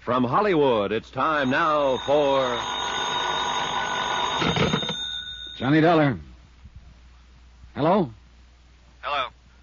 From Hollywood, it's time now for... Johnny Dollar. Hello? Hello.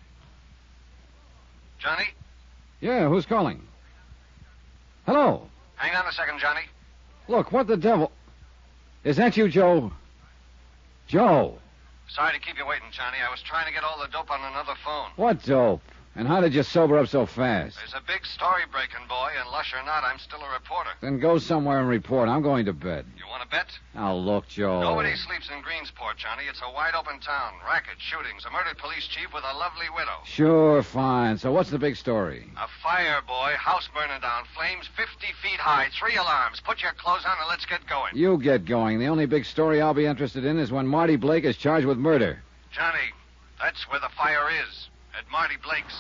Johnny? Yeah, who's calling? Hello? Hang on a second, Johnny. Look, what the devil... Is that you, Joe? Joe. Sorry to keep you waiting, Johnny. I was trying to get all the dope on another phone. What dope? And how did you sober up so fast? There's a big story breaking, boy, and lush or not, I'm still a reporter. Then go somewhere and report. I'm going to bed. You want to bet? Now, look, Joe. Nobody sleeps in Greensport, Johnny. It's a wide-open town. Racket, shootings, a murdered police chief with a lovely widow. Sure, fine. So what's the big story? A fire, boy. House burning down. Flames 50 feet high. 3 alarms. Put your clothes on and let's get going. You get going. The only big story I'll be interested in is when Marty Blake is charged with murder. Johnny, that's where the fire is. At Marty Blake's.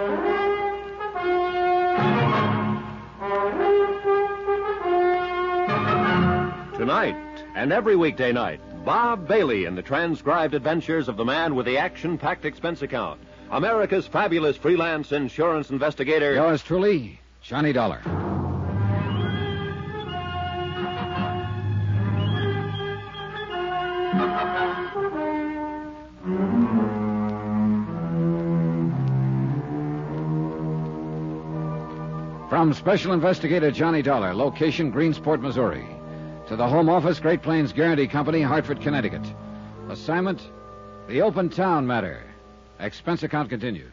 Tonight, and every weekday night, Bob Bailey in the transcribed adventures of the man with the action-packed expense account. America's fabulous freelance insurance investigator. Yours truly, Johnny Dollar. From Special Investigator Johnny Dollar, location Greensport, Missouri. To the Home Office, Great Plains Guarantee Company, Hartford, Connecticut. Assignment, the Open Town Matter. Expense account continued.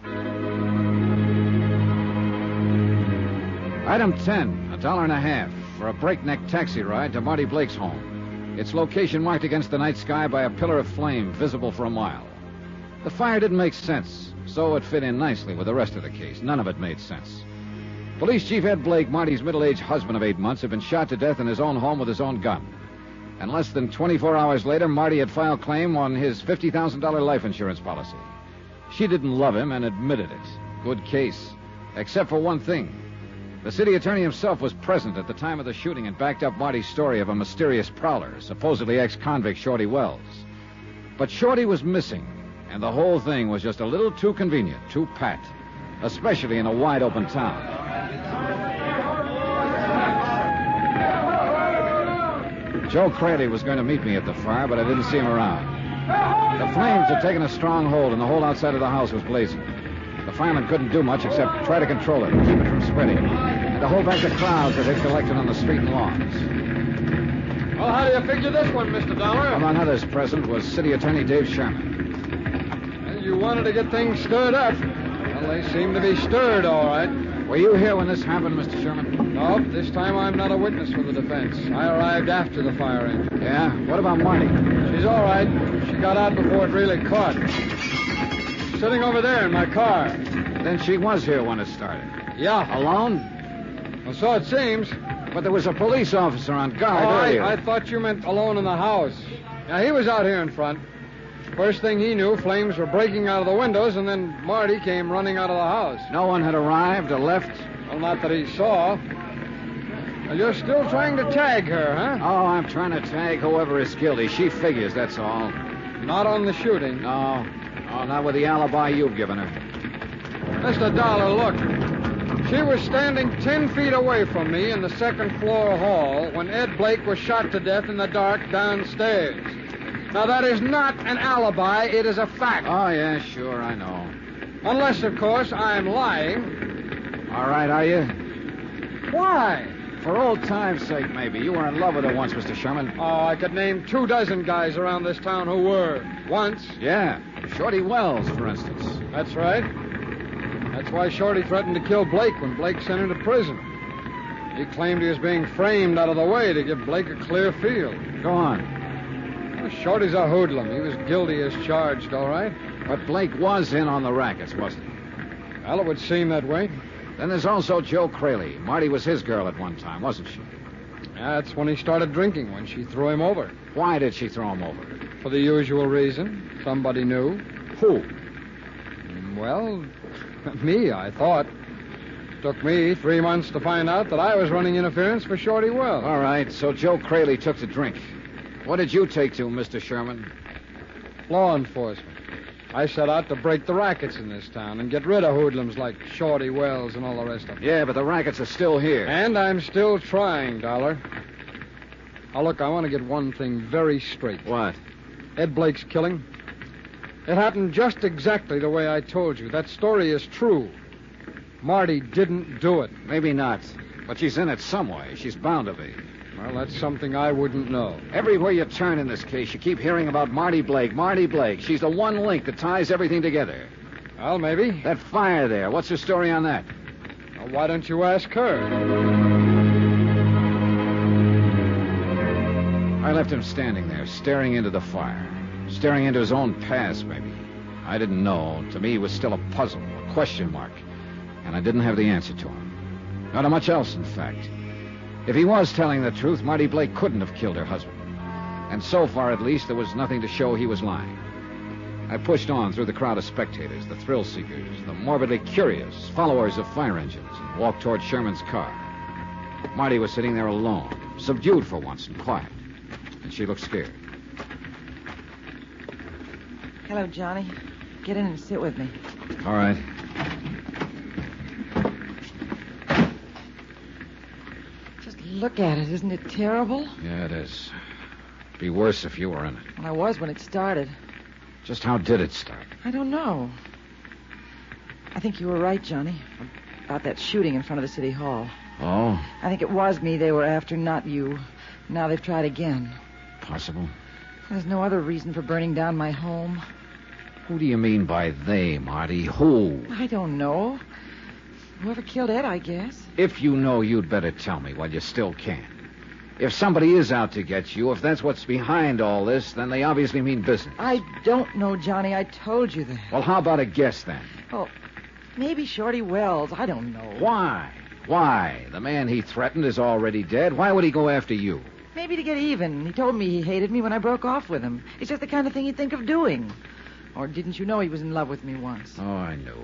Item 10, $1.50 for a breakneck taxi ride to Marty Blake's home. Its location marked against the night sky by a pillar of flame visible for a mile. The fire didn't make sense, so it fit in nicely with the rest of the case. None of it made sense. Police Chief Ed Blake, Marty's middle-aged husband of 8 months, had been shot to death in his own home with his own gun. And less than 24 hours later, Marty had filed claim on his $50,000 life insurance policy. She didn't love him and admitted it. Good case. Except for one thing. The city attorney himself was present at the time of the shooting and backed up Marty's story of a mysterious prowler, supposedly ex-convict Shorty Wells. But Shorty was missing, and the whole thing was just a little too convenient, too pat, especially in a wide-open town. Joe Cradley was going to meet me at the fire, but I didn't see him around. The flames had taken a strong hold, and the whole outside of the house was blazing. The firemen couldn't do much except try to control it and keep it from spreading, and to hold back the crowds that had collected on the street and lawns. Well, how do you figure this one, Mr. Dollar? Among others present was City Attorney Dave Sherman. Well, you wanted to get things stirred up. Well, they seem to be stirred, all right. Were you here when this happened, Mr. Sherman? No, this time I'm not a witness for the defense. I arrived after the fire engine. Yeah? What about Marty? She's all right. She got out before it really caught. She's sitting over there in my car. Then she was here when it started. Yeah. Alone? Well, so it seems. But there was a police officer on guard earlier. I thought you meant alone in the house. Now, he was out here in front. First thing he knew, flames were breaking out of the windows, and then Marty came running out of the house. No one had arrived or left? Well, not that he saw. Well, you're still trying to tag her, huh? Oh, I'm trying to tag whoever is guilty. She figures, that's all. Not on the shooting. No. Oh, not with the alibi you've given her. Mr. Dollar, look. She was standing 10 feet away from me in the second-floor hall when Ed Blake was shot to death in the dark downstairs. Now, that is not an alibi. It is a fact. Oh, yeah, sure, I know. Unless, of course, I'm lying. All right, are you? Why? For old time's sake, maybe. You were in love with her once, Mr. Sherman. Oh, I could name 24 guys around this town who were. Once. Yeah. Shorty Wells, for instance. That's right. That's why Shorty threatened to kill Blake when Blake sent him to prison. He claimed he was being framed out of the way to give Blake a clear field. Go on. Well, Shorty's a hoodlum. He was guilty as charged, all right. But Blake was in on the rackets, wasn't he? Well, it would seem that way. Then there's also Joe Cradley. Marty was his girl at one time, wasn't she? That's when he started drinking, when she threw him over. Why did she throw him over? For the usual reason. Somebody knew. Who? Well, me, I thought. Took me 3 months to find out that I was running interference for Shorty Wells. All right, so Joe Cradley took to drink. What did you take to, Mr. Sherman? Law enforcement. I set out to break the rackets in this town and get rid of hoodlums like Shorty Wells and all the rest of them. Yeah, but the rackets are still here. And I'm still trying, Dollar. Now, look, I want to get one thing very straight. What? Ed Blake's killing. It happened just exactly the way I told you. That story is true. Marty didn't do it. Maybe not. But she's in it some way. She's bound to be. Well, that's something I wouldn't know. Everywhere you turn in this case, you keep hearing about Marty Blake. Marty Blake. She's the one link that ties everything together. Well, maybe. That fire there. What's the story on that? Well, why don't you ask her? I left him standing there, staring into the fire. Staring into his own past, maybe. I didn't know. To me, it was still a puzzle, a question mark. And I didn't have the answer to him. Not much else, in fact. If he was telling the truth, Marty Blake couldn't have killed her husband. And so far, at least, there was nothing to show he was lying. I pushed on through the crowd of spectators, the thrill-seekers, the morbidly curious, followers of fire engines, and walked toward Sherman's car. Marty was sitting there alone, subdued for once and quiet. And she looked scared. Hello, Johnny. Get in and sit with me. All right. Just look at it. Isn't it terrible? Yeah, it is. It'd be worse if you were in it. Well, I was when it started. Just how did it start? I don't know. I think you were right, Johnny, about that shooting in front of the city hall. Oh? I think it was me they were after, not you. Now they've tried again. Possible. There's no other reason for burning down my home. Who do you mean by they, Marty? Who? I don't know. Whoever killed Ed, I guess. If you know, you'd better tell me while you still can. If somebody is out to get you, if that's what's behind all this, then they obviously mean business. I don't know, Johnny. I told you that. Well, how about a guess, then? Oh, maybe Shorty Wells. I don't know. Why? Why? The man he threatened is already dead. Why would he go after you? Maybe to get even. He told me he hated me when I broke off with him. It's just the kind of thing he'd think of doing. Or didn't you know he was in love with me once? Oh, I know.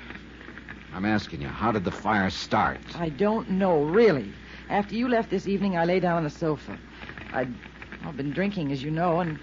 I'm asking you, how did the fire start? I don't know, really. After you left this evening, I lay down on the sofa. I've been drinking, as you know, and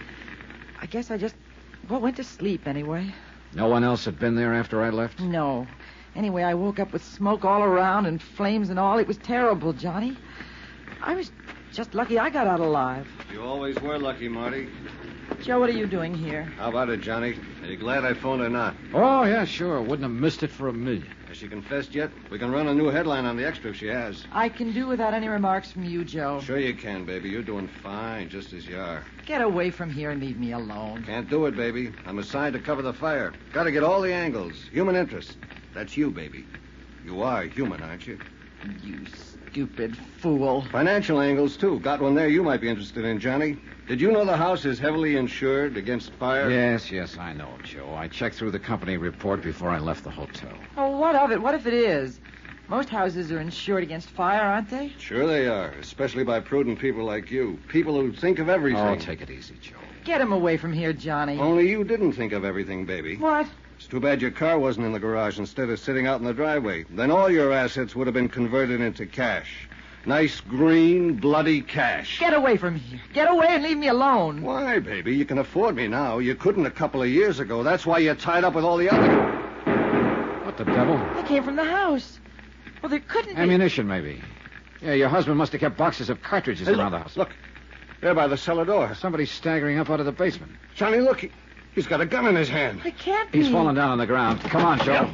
I guess I just, went to sleep anyway. No one else had been there after I left? No. Anyway, I woke up with smoke all around and flames and all. It was terrible, Johnny. I was just lucky I got out alive. You always were lucky, Marty. Joe, what are you doing here? How about it, Johnny? Are you glad I phoned or not? Oh, yeah, sure. Wouldn't have missed it for a million. Has she confessed yet? We can run a new headline on the Extra if she has. I can do without any remarks from you, Joe. Sure you can, baby. You're doing fine, just as you are. Get away from here and leave me alone. Can't do it, baby. I'm assigned to cover the fire. Got to get all the angles. Human interest. That's you, baby. You are human, aren't you? You stupid fool. Financial angles, too. Got one there you might be interested in, Johnny. Did you know the house is heavily insured against fire? Yes, I know, Joe. I checked through the company report before I left the hotel. Oh, what of it? What if it is? Most houses are insured against fire, aren't they? Sure they are, especially by prudent people like you. People who think of everything. Oh, take it easy, Joe. Get him away from here, Johnny. Only you didn't think of everything, baby. What? It's too bad your car wasn't in the garage instead of sitting out in the driveway. Then all your assets would have been converted into cash. Nice, green, bloody cash. Get away from here. Get away and leave me alone. Why, baby? You can afford me now. You couldn't a couple of years ago. That's why you're tied up with all the other... What the devil? They came from the house. Well, there couldn't be... Ammunition, maybe. Yeah, your husband must have kept boxes of cartridges around the house. Look. There by the cellar door. Somebody's staggering up out of the basement. Johnny, look. He's got a gun in his hand. It can't be. He's fallen down on the ground. Come on, Joe.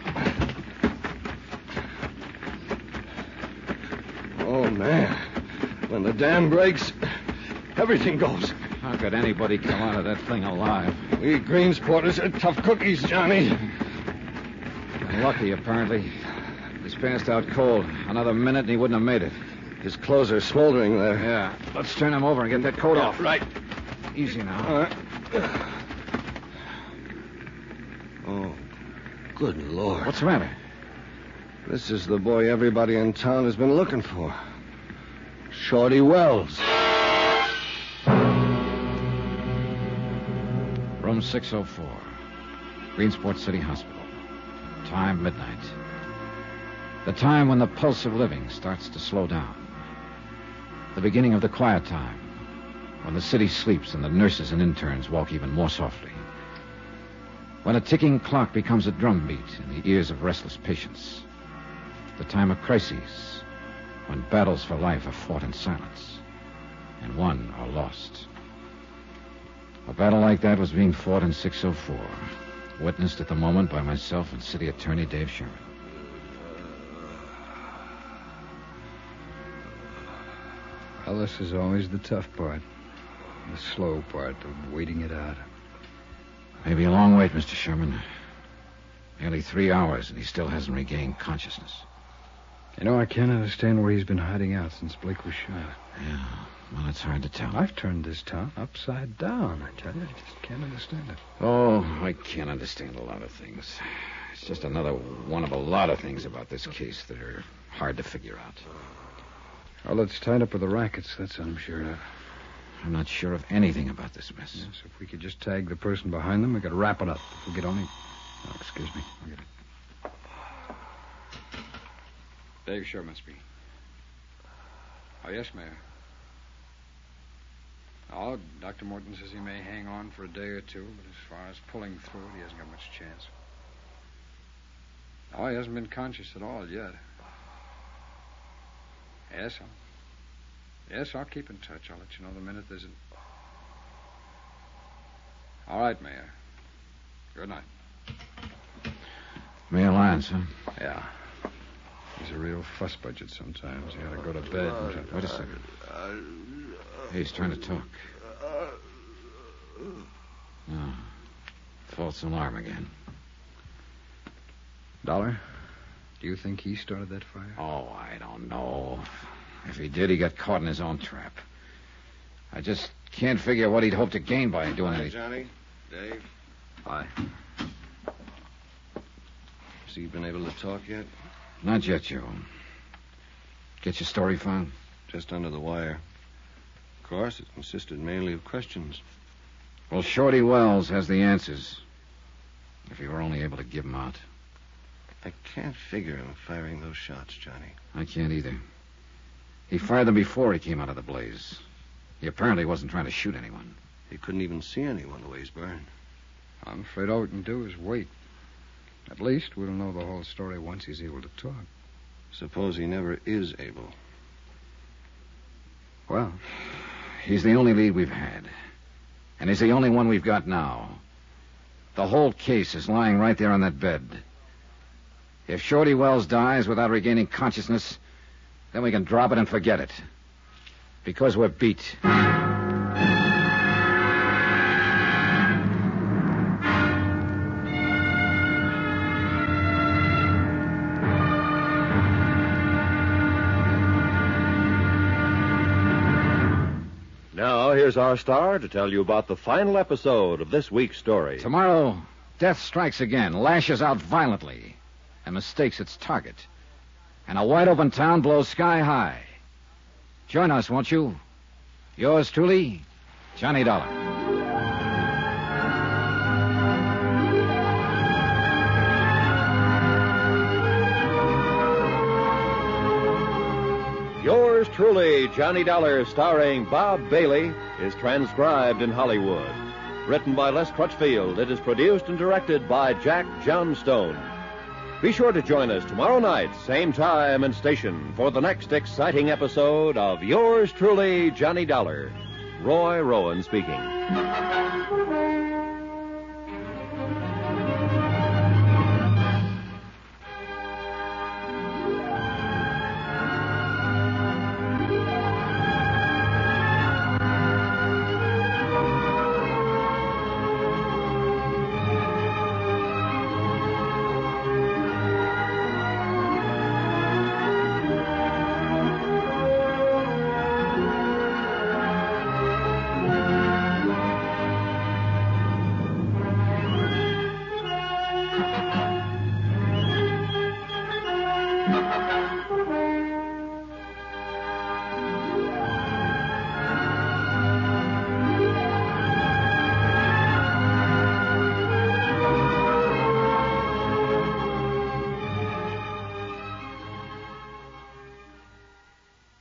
Oh, man. When the dam breaks, everything goes. How could anybody come out of that thing alive? We Greensporters are tough cookies, Johnny. Lucky, apparently. He's passed out cold. Another minute and he wouldn't have made it. His clothes are smoldering there. Yeah. Let's turn him over and get that coat off. Right. Easy now. All right. Oh, good Lord. What's the matter? This is the boy everybody in town has been looking for. Shorty Wells. Room 604. Greensport City Hospital. Time, midnight. The time when the pulse of living starts to slow down. The beginning of the quiet time. When the city sleeps and the nurses and interns walk even more softly. When a ticking clock becomes a drumbeat in the ears of restless patients. The time of crises, when battles for life are fought in silence and won or lost. A battle like that was being fought in 604, witnessed at the moment by myself and City Attorney Dave Sherman. Well, this is always the tough part. The slow part of waiting it out. Maybe a long wait, Mr. Sherman. Nearly 3 hours, and he still hasn't regained consciousness. You know, I can't understand where he's been hiding out since Blake was shot. Yeah, well, it's hard to tell. I've turned this town upside down, I tell you. I just can't understand it. Oh, I can't understand a lot of things. It's just another one of a lot of things about this case that are hard to figure out. Well, it's tied up with the rackets, that's what I'm sure of. I'm not sure of anything about this mess. Yes, if we could just tag the person behind them, we could wrap it up. If we could only... Oh, excuse me. I'll get it. Dave Sherman speaking. Oh, yes, Mayor. Oh, Dr. Morton says he may hang on for a day or two, but as far as pulling through it, he hasn't got much chance. Oh, he hasn't been conscious at all yet. Yes, I'll keep in touch. I'll let you know the minute there's an... All right, Mayor. Good night. Mayor Lyons, huh? Yeah. He's a real fuss budget sometimes. He ought to go to bed and... Wait a second. Hey, he's trying to talk. Oh, false alarm again. Dollar, do you think he started that fire? Oh, I don't know. If he did, he got caught in his own trap. I just can't figure what he'd hope to gain by doing anything. Johnny, Dave. Hi. Has he been able to talk yet? Not yet, Joe. Get your story found? Just under the wire. Of course, it consisted mainly of questions. Well, Shorty Wells has the answers. If he were only able to give them out. I can't figure him firing those shots, Johnny. I can't either. He fired them before he came out of the blaze. He apparently wasn't trying to shoot anyone. He couldn't even see anyone the way he's burned. I'm afraid all we can do is wait. At least we'll know the whole story once he's able to talk. Suppose he never is able. Well, He's the only lead we've had. And he's the only one we've got now. The whole case is lying right there on that bed. If Shorty Wells dies without regaining consciousness, then we can drop it and forget it. Because we're beat. Now, here's our star to tell you about the final episode of this week's story. Tomorrow, death strikes again, lashes out violently, and mistakes its target. And a wide-open town blows sky high. Join us, won't you? Yours truly, Johnny Dollar. Yours truly, Johnny Dollar, starring Bob Bailey, is transcribed in Hollywood. Written by Les Crutchfield, it is produced and directed by Jack Johnstone. Be sure to join us tomorrow night, same time and station, for the next exciting episode of Yours truly, Johnny Dollar. Roy Rowan speaking.